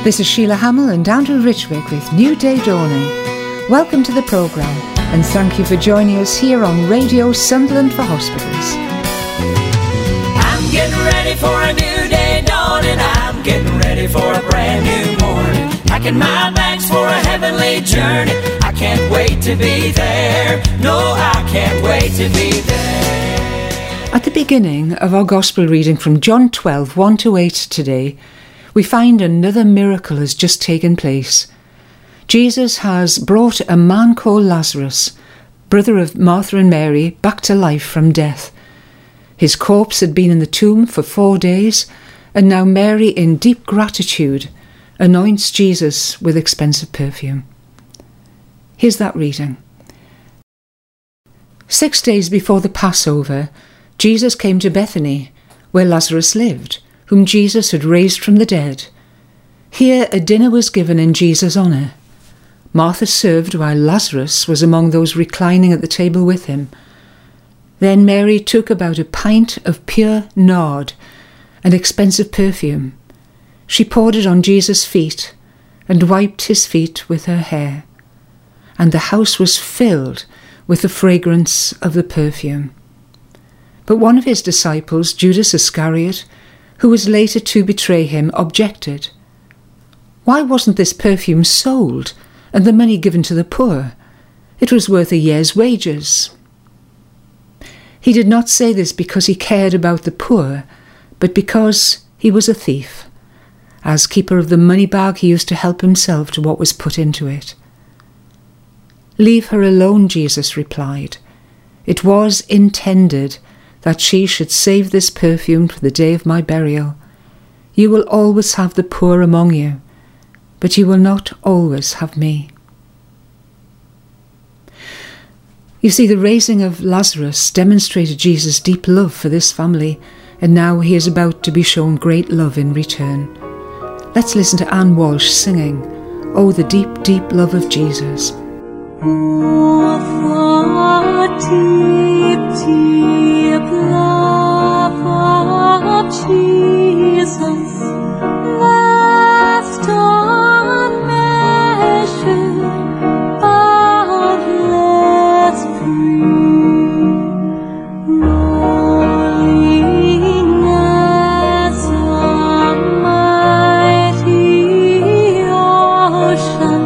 This is Sheila Hamill and Andrew Richwick with New Day Dawning. Welcome to the programme and thank you for joining us here on Radio Sunderland for Hospitals. I'm getting ready for a new day dawning. I'm getting ready for a brand new morning. Packing my bags for a heavenly journey. I can't wait to be there. No, I can't wait to be there. At the beginning of our Gospel reading from John 12, 1-8 today, we find another miracle has just taken place. Jesus has brought a man called Lazarus, brother of Martha and Mary, back to life from death. His corpse had been in the tomb for 4 days, and now Mary, in deep gratitude, anoints Jesus with expensive perfume. Here's that reading. 6 days before the Passover, Jesus came to Bethany, where Lazarus lived, whom Jesus had raised from the dead. Here a dinner was given in Jesus' honour. Martha served while Lazarus was among those reclining at the table with him. Then Mary took about a pint of pure nard, an expensive perfume. She poured it on Jesus' feet and wiped his feet with her hair. And the house was filled with the fragrance of the perfume. But one of his disciples, Judas Iscariot, who was later to betray him, objected. Why wasn't this perfume sold and the money given to the poor? It was worth a year's wages. He did not say this because he cared about the poor, but because he was a thief. As keeper of the money bag, he used to help himself to what was put into it. Leave her alone, Jesus replied. It was intended that she should save this perfume for the day of my burial. You will always have the poor among you, but you will not always have me. You see, the raising of Lazarus demonstrated Jesus' deep love for this family, and now he is about to be shown great love in return. Let's listen to Anne Walsh singing, "Oh, the deep, deep love of Jesus." Oh, the deep, deep love of Jesus, vast unmeasured, boundless, free, rolling as a mighty ocean.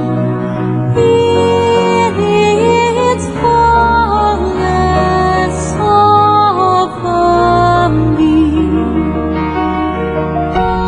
Its fullness over me.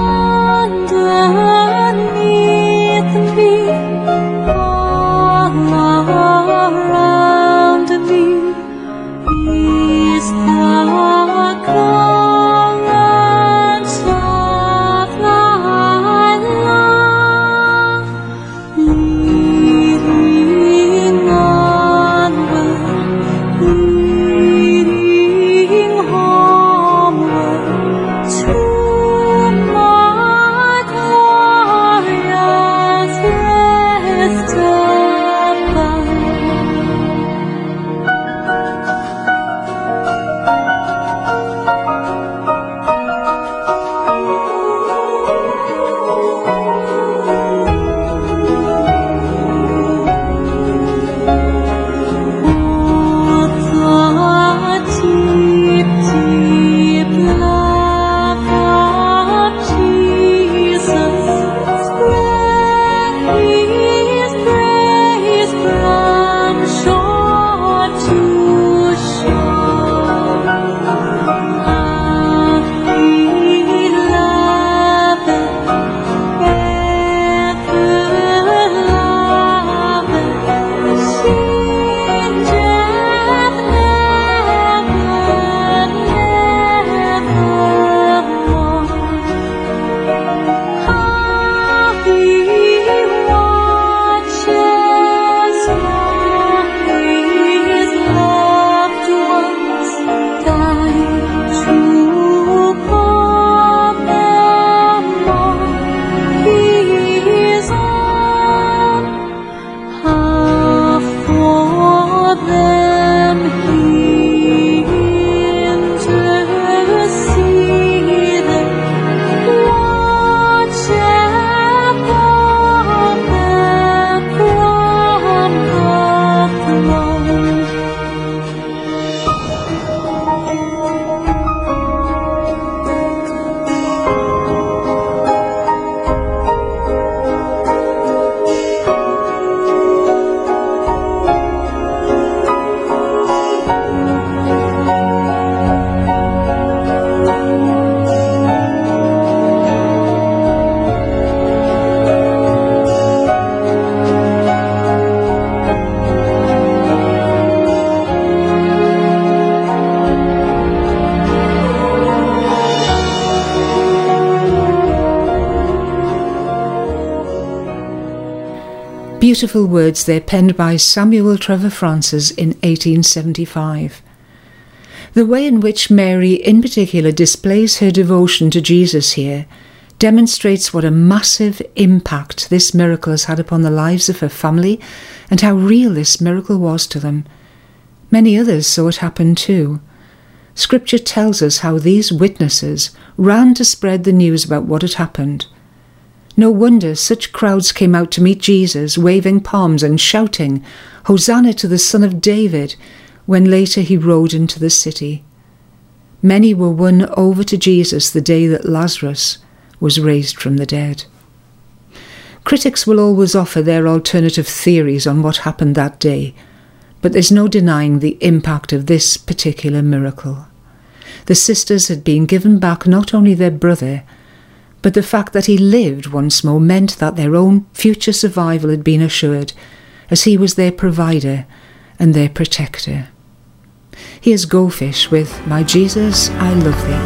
Beautiful words there penned by Samuel Trevor Francis in 1875. The way in which Mary in particular displays her devotion to Jesus here demonstrates what a massive impact this miracle has had upon the lives of her family and how real this miracle was to them. Many others saw it happen too. Scripture tells us how these witnesses ran to spread the news about what had happened. No wonder such crowds came out to meet Jesus, waving palms and shouting, "Hosanna to the Son of David," when later he rode into the city. Many were won over to Jesus the day that Lazarus was raised from the dead. Critics will always offer their alternative theories on what happened that day, but there's no denying the impact of this particular miracle. The sisters had been given back not only their brother, but the fact that he lived once more meant that their own future survival had been assured, as he was their provider and their protector. Here's Goldfish with "My Jesus, I Love Thee."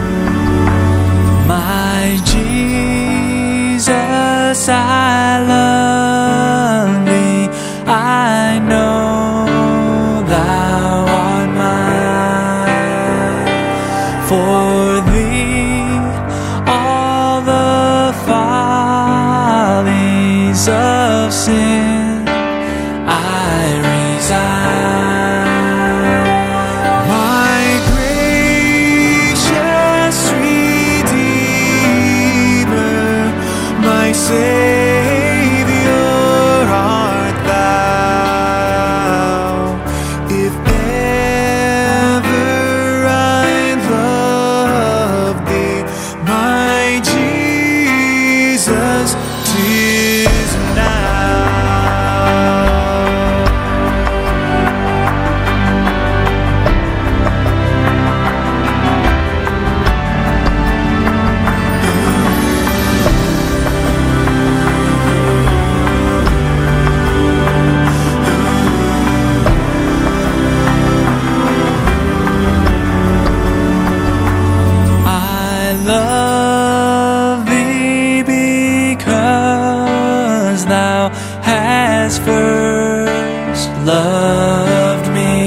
My Jesus, I love thee. I know thou art mine. For thee all the follies of sin I resign. My gracious Redeemer, my Savior art thou. If ever I loved thee, my Jesus, 'tis now. I love thee because thou hast first loved me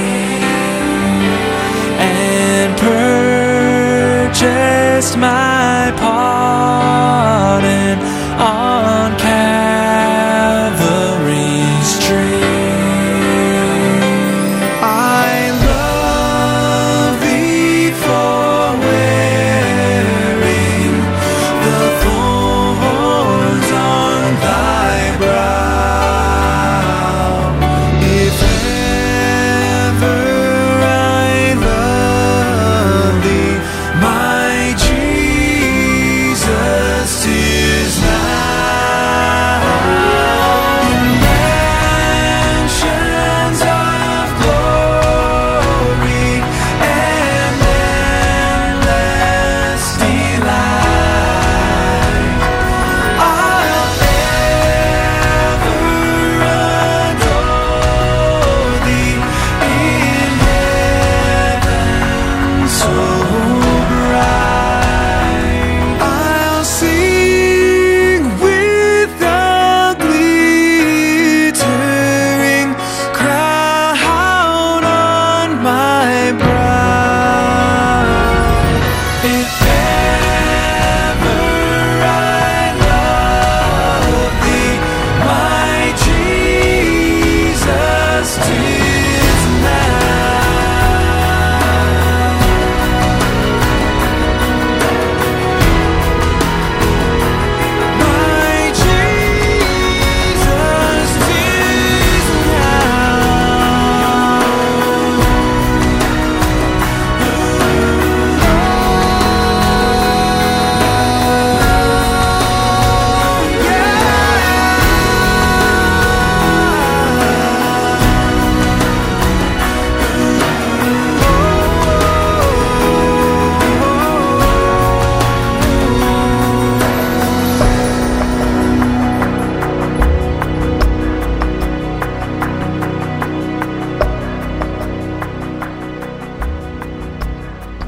and purchased my pardon on Calvary's tree. I love thee for wearing the thorns on thy brow. If ever I love thee, my Jesus, 'tis now. In mansions of glory and endless delight, I'll ever adore thee in heaven so bright. I'll sing with the glittering crown on my brow. If ever I love thee, my Jesus, 'tis now. My Jesus, 'tis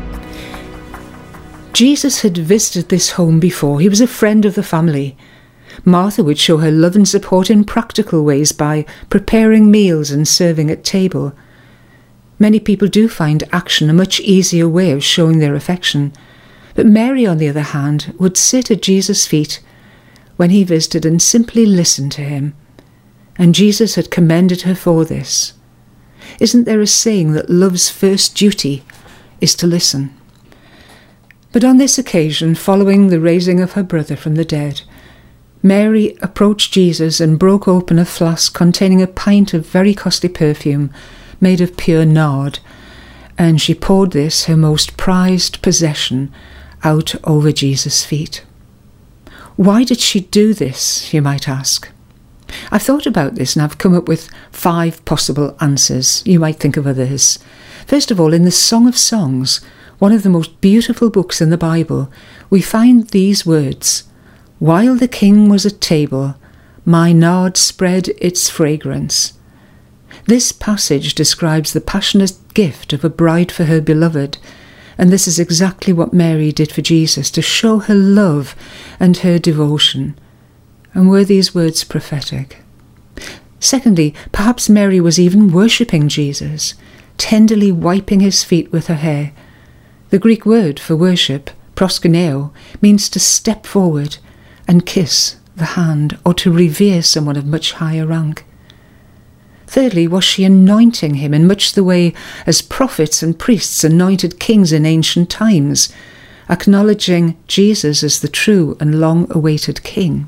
Jesus had visited this home before. He was a friend of the family. Martha would show her love and support in practical ways by preparing meals and serving at table. Many people do find action a much easier way of showing their affection, but Mary, on the other hand, would sit at Jesus' feet when he visited and simply listen to him, and Jesus had commended her for this. Isn't there a saying that love's first duty is to listen? But on this occasion, following the raising of her brother from the dead, Mary approached Jesus and broke open a flask containing a pint of very costly perfume made of pure nard, and she poured this, her most prized possession, out over Jesus' feet. Why did she do this, you might ask? I've thought about this and I've come up with 5 possible answers. You might think of others. First of all, in the Song of Songs, one of the most beautiful books in the Bible, we find these words: "While the king was at table, my nard spread its fragrance." This passage describes the passionate gift of a bride for her beloved, and this is exactly what Mary did for Jesus, to show her love and her devotion. And were these words prophetic? Secondly, perhaps Mary was even worshipping Jesus, tenderly wiping his feet with her hair. The Greek word for worship, proskuneo, means to step forward and kiss the hand, or to revere someone of much higher rank. Thirdly, was she anointing him in much the way as prophets and priests anointed kings in ancient times, acknowledging Jesus as the true and long-awaited king?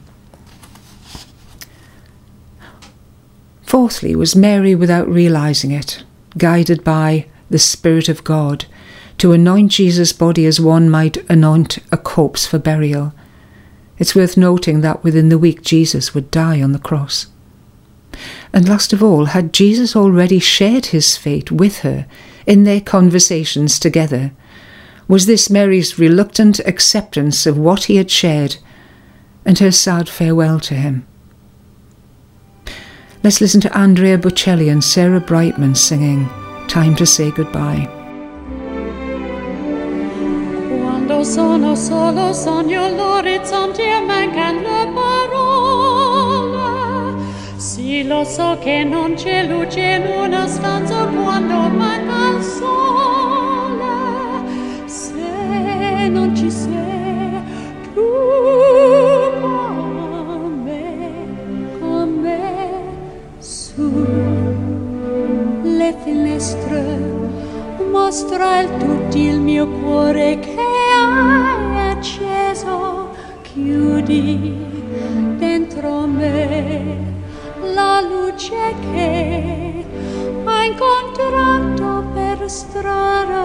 Fourthly, was Mary, without realizing it, guided by the Spirit of God to anoint Jesus' body as one might anoint a corpse for burial? It's worth noting that within the week Jesus would die on the cross. And last of all, had Jesus already shared his fate with her in their conversations together? Was this Mary's reluctant acceptance of what he had shared and her sad farewell to him? Let's listen to Andrea Bocelli and Sarah Brightman singing Time to Say Goodbye. Quando sono solo sogno l'orizzonte e mancan le parole. Sì, lo so che non c'è luce in una stanza quando manca il sole. Se non ci sei più con me, su le finestre mostra tutto il mio cuore che hai acceso. Chiudi dentro me la luce che hai incontrato per strada.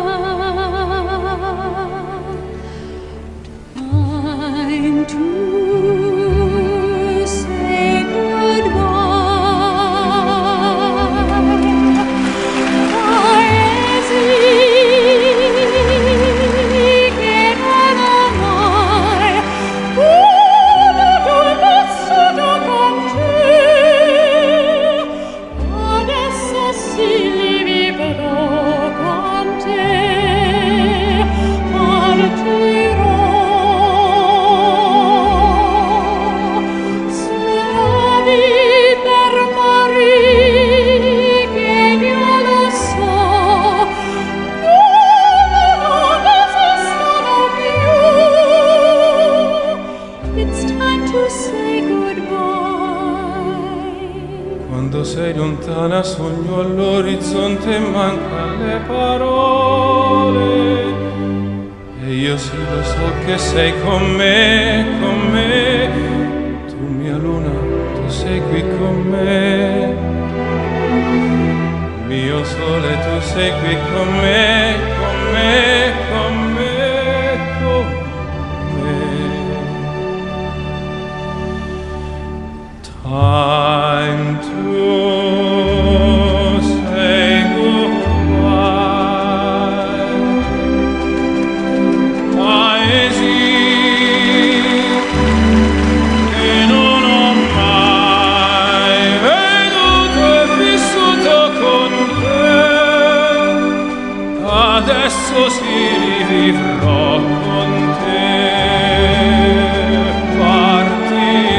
Time to say goodbye. Paesi che non amai, uno due passato con te. Adesso sì li vivrò con te. Partirò. Speravi per morire che io lo so. Non esistono più. It's time to say goodbye. Quando sei lontana sogno all'orizzonte e mancan le parole. E io sì lo so che sei con me, con me. Tu mia luna, tu sei qui con me. Mio sole, tu sei qui con me, con me, con me, con me. Time to say goodbye. Paesi che non ho mai veduto e vissuto con te. Adesso sì rivivrò con te. Partirò.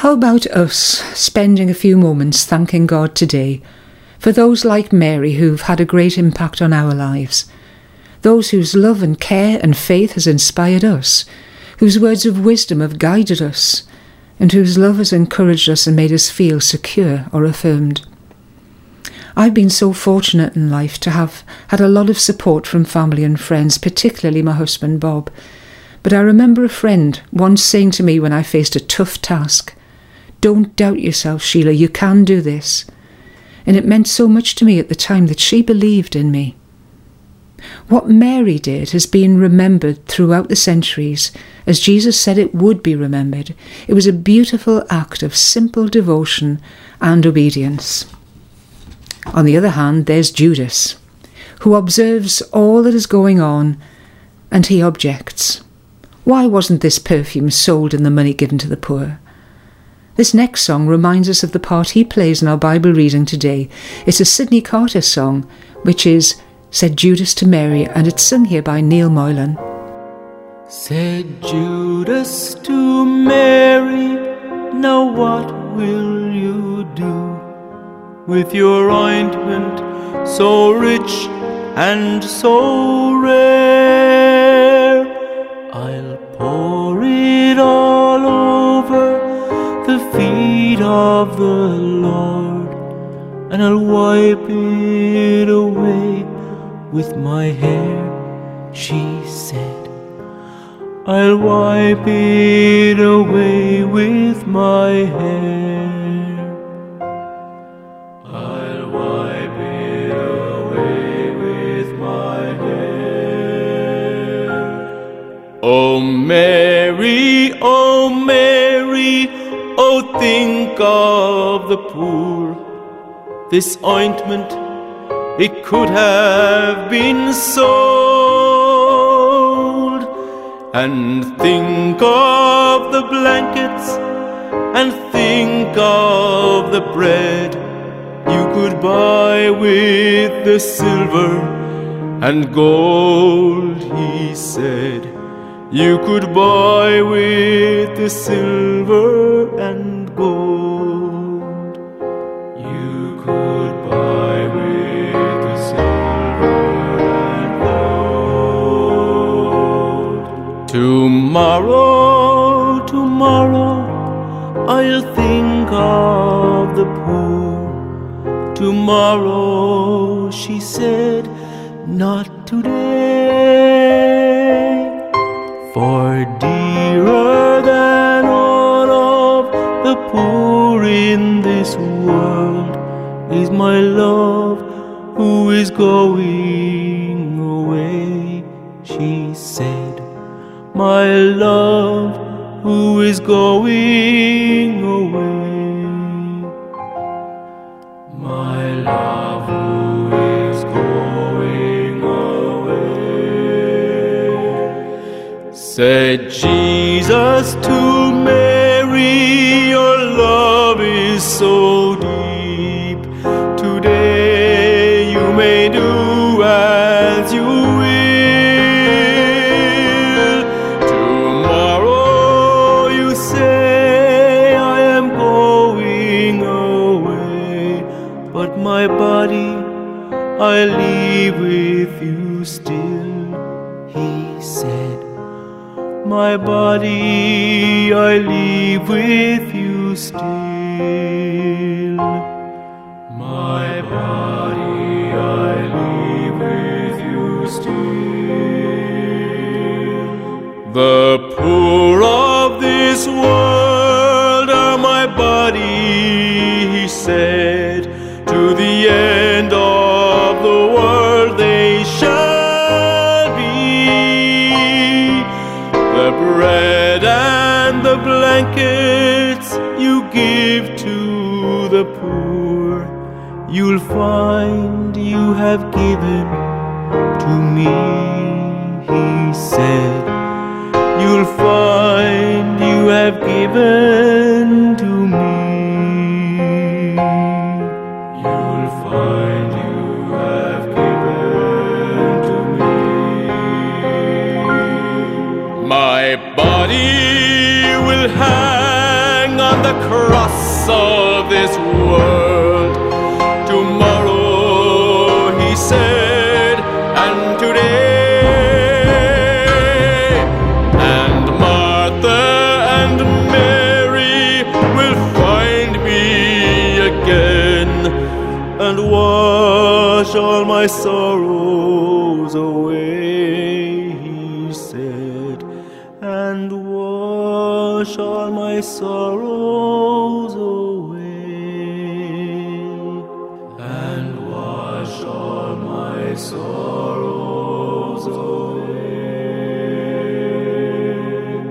How about us spending a few moments thanking God today for those like Mary who've had a great impact on our lives, those whose love and care and faith has inspired us, whose words of wisdom have guided us, and whose love has encouraged us and made us feel secure or affirmed. I've been so fortunate in life to have had a lot of support from family and friends, particularly my husband Bob. But I remember a friend once saying to me when I faced a tough task, "Don't doubt yourself, Sheila, you can do this." And it meant so much to me at the time that she believed in me. What Mary did has been remembered throughout the centuries, as Jesus said it would be remembered. It was a beautiful act of simple devotion and obedience. On the other hand, there's Judas, who observes all that is going on, and he objects. Why wasn't this perfume sold and the money given to the poor? This next song reminds us of the part he plays in our Bible reading today. It's a Sidney Carter song, which is Said Judas to Mary, and it's sung here by Neil Moylan. Said Judas to Mary, "Now what will you do with your ointment so rich and so rare? I'll pour it all over the feet of the Lord, and I'll wipe it away with my hair," she said. "I'll wipe it away with my hair. I'll wipe it away with my hair." Oh Mary, oh Mary, oh think of the poor. This ointment, it could have been sold. And think of the blankets, and think of the bread you could buy with the silver and gold, he said. You could buy with the silver and gold. You could buy with the silver and gold. Tomorrow, tomorrow, I'll think of the poor. Tomorrow, she said, not today. For dearer than all of the poor in this world is my love who is going away, she said. My love who is going away. My love who is going away. Said Jesus to Mary, your love is so deep. Today you may do as you will. Tomorrow you say, I am going away, but my body I leave with you still, he said. My body I leave with you still. My body I leave with you still. The poor of this world are my body, he said. To the end of the world they shall be. The bread and the blankets you give to the poor, you'll find you have given to me, he said. You'll find you have given to me. You'll find you have given to me. My body will hang on the cross of this world. Tomorrow, he said, and today, and Martha and Mary will find me again and wash all my sorrows away, he said, and wash all my sorrows away, and wash all my sorrows away.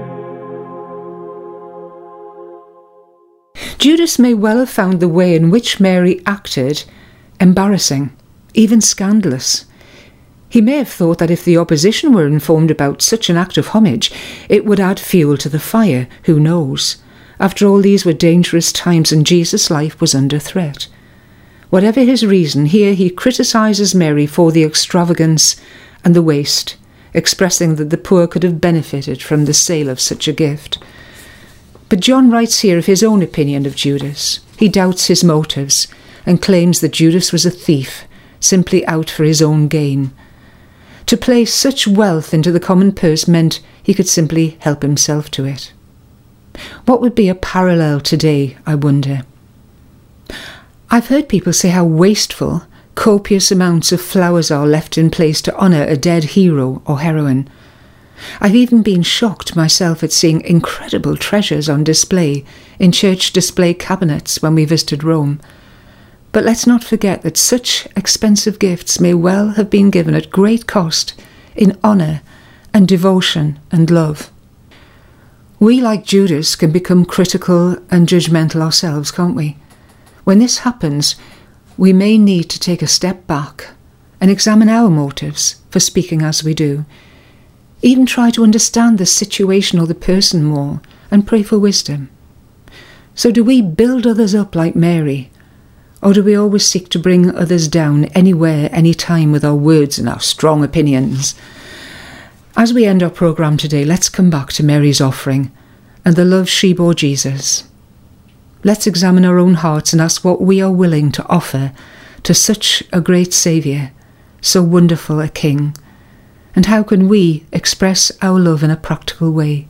Judas may well have found the way in which Mary acted embarrassing, even scandalous. He may have thought that if the opposition were informed about such an act of homage, it would add fuel to the fire. Who knows? After all, these were dangerous times and Jesus' life was under threat. Whatever his reason, here he criticises Mary for the extravagance and the waste, expressing that the poor could have benefited from the sale of such a gift. But John writes here of his own opinion of Judas. He doubts his motives and claims that Judas was a thief, simply out for his own gain. To place such wealth into the common purse meant he could simply help himself to it. What would be a parallel today, I wonder? I've heard people say how wasteful copious amounts of flowers are left in place to honour a dead hero or heroine. I've even been shocked myself at seeing incredible treasures on display in church display cabinets when we visited Rome. But let's not forget that such expensive gifts may well have been given at great cost in honour and devotion and love. We, like Judas, can become critical and judgmental ourselves, can't we? When this happens, we may need to take a step back and examine our motives for speaking as we do. Even try to understand the situation or the person more and pray for wisdom. So do we build others up like Mary? Or do we always seek to bring others down anywhere, anytime with our words and our strong opinions? As we end our programme today, let's come back to Mary's offering and the love she bore Jesus. Let's examine our own hearts and ask what we are willing to offer to such a great Saviour, so wonderful a King, and how can we express our love in a practical way?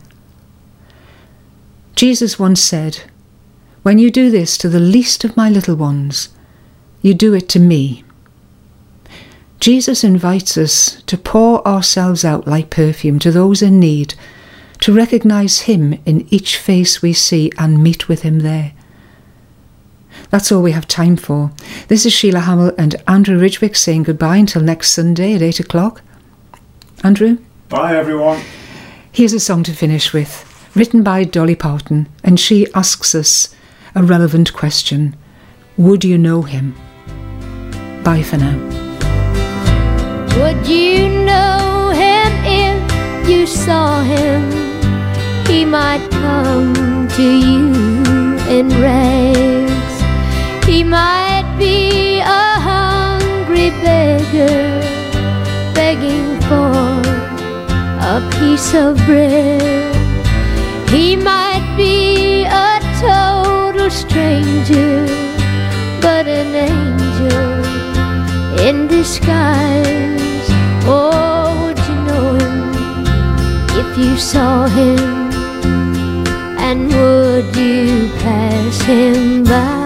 Jesus once said, "When you do this to the least of my little ones, you do it to me." Jesus invites us to pour ourselves out like perfume to those in need, to recognise him in each face we see and meet with him there. That's all we have time for. This is Sheila Hamill and Andrew Ridgwick saying goodbye until next Sunday at 8 o'clock. Andrew? Bye, everyone. Here's a song to finish with, written by Dolly Parton, and she asks us a relevant question. Would you know him? Bye for now. Would you know him if you saw him? He might come to you in rags. He might be a hungry beggar, begging for a piece of bread. He might be a total stranger, but an angel in disguise. Oh, would you know him if you saw him? And would you pass him by?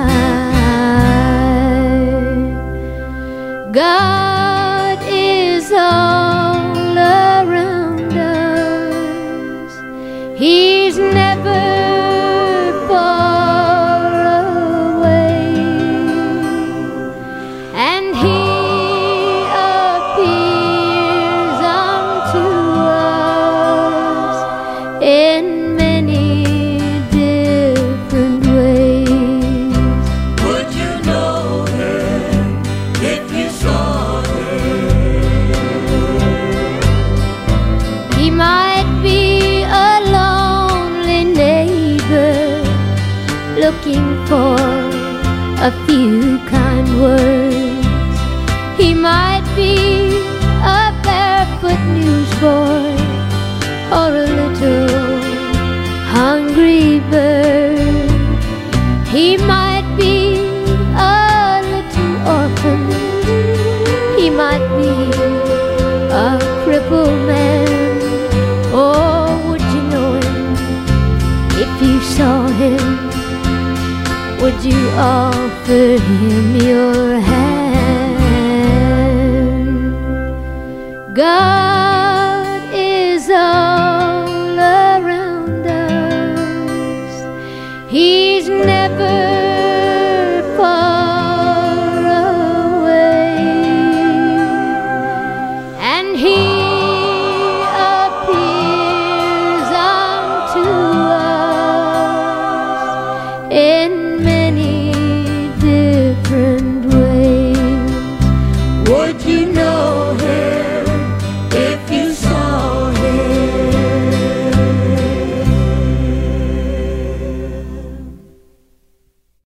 God is all around us. He's never far away, and he appears unto us in many different ways. Would you know him if you saw him? He might be a lonely neighbor, looking for a few kind words. He might be a barefoot newsboy or a little hungry bird. He might be a little orphan, he might be a crippled man. Oh, would you know him if you saw him? Would you offer him your hand? God